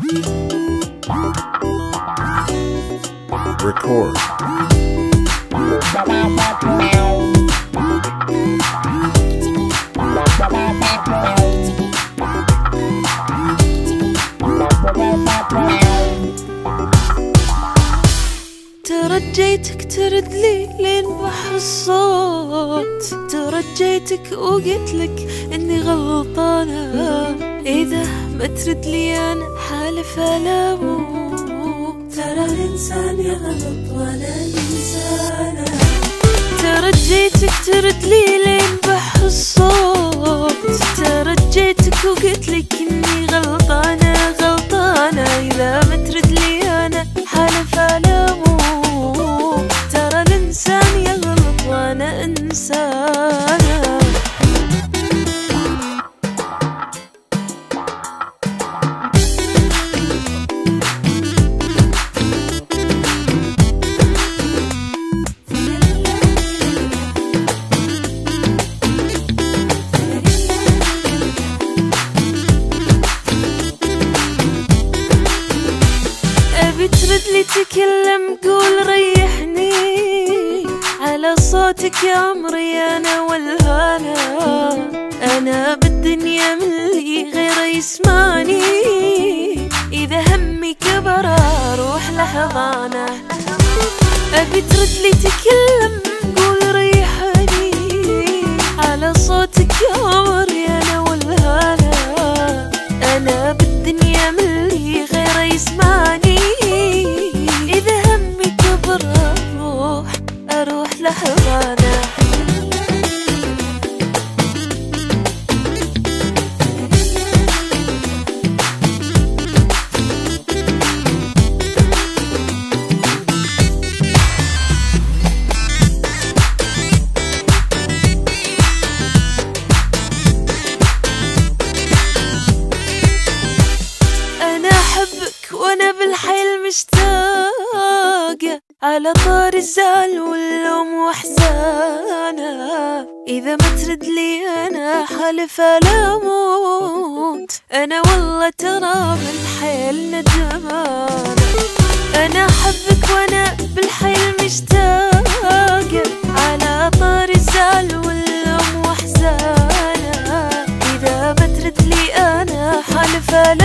Record. ترجيتك ترد لي لين بحر الصوت، ترجيتك وقلتلك اني غلطانة. اذا ما ترد لي انا حالف لا اموت. ترى الانسان يغلط ولا الانسانة. ترجيتك ترد لي لين بحر الصوت، ترجيتك وقلتلك اني غلطانة. اذا ما ترد لي انا حالف لا اموت. ترى الانسان يغلط وانا انسانة. ترد لي تكلم قول ريحني، على صوتك يا عمري انا والهانا. انا بالدنيا من اللي غيره يسمعني، اذا همي كبر اروح لحضانه. ابي ترد لي تكلم قول ريحني، على صوتك يا عمري انا والهانا. انا بالدنيا من اللي غيره يسمعني، إذا همي كبر أروح لحضانة. أنا أحبك وأنا بالحيل مشتاقة، على طار الزعل واللوم واحزانه. اذا ما ترد لي انا حالفة لا اموت. انا والله ترى بالحيل ندمانة. انا احبك وانا بالحيل مشتاقة، على طار الزعل واللوم واحزانه. اذا ما ترد لي انا حالفة